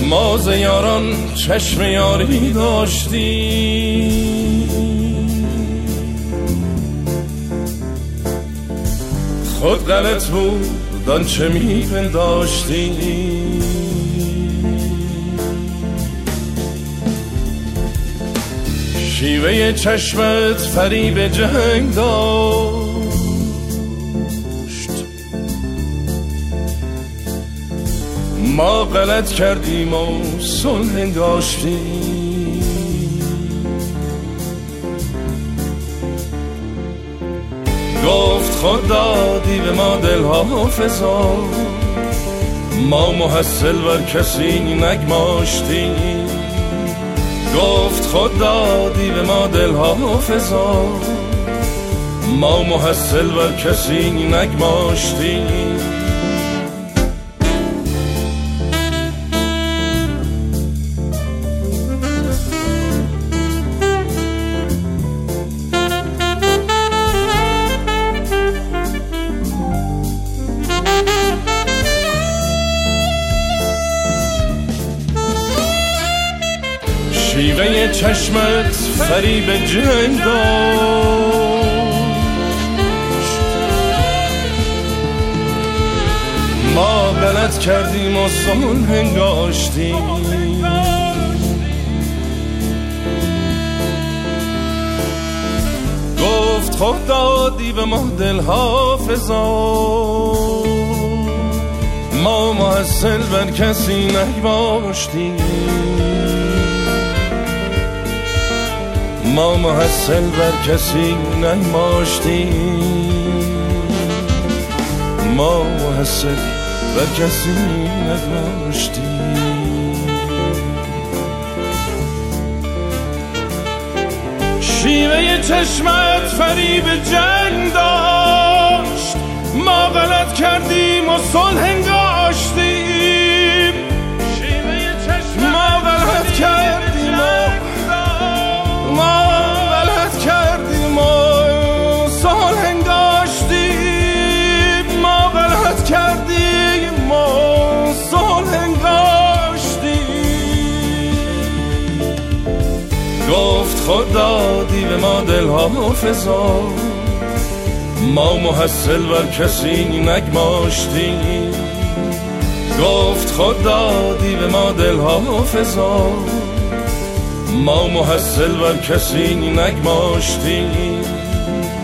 ما ز یاران چشم یاری داشتی، خود غلط بود آنچه میپنداشتی. شیوه چشمت فریب جنگ داشت، ما غلط کردیم و صلح انگاشتیم. گفت خود دادی به ما دل حافظا، ما محصل بر کسی نگماشتیم. گفت خود دادی به ما دل حافظا، ما محصل بر کسی نگماشتیم. شیوه چشمت فریب جنگ داشت، ما غلط کردیم و صلح انگاشتیم. گفت خود دادی به ما دل حافظا، ما محصل بر کسی نگماشتیم. ما محصل بر کسی نگماشتیم، ما محصل بر کسی نگماشتیم. شیوه چشمت فریب جنگ داشت، ما غلط کردیم و صلح انگاشتیم. شیوه چشمت ما غلط کردیم و ما غلط کردیم و صلح انگاشتیم. ما غلط کردیم و صلح انگاشتیم. گفت خود دادی به ما دل حافظا، ما محصل بر کسی نگماشتیم. گفت خود دادی به ما دل حافظا، ما محصل بر کسی نگماشتیم.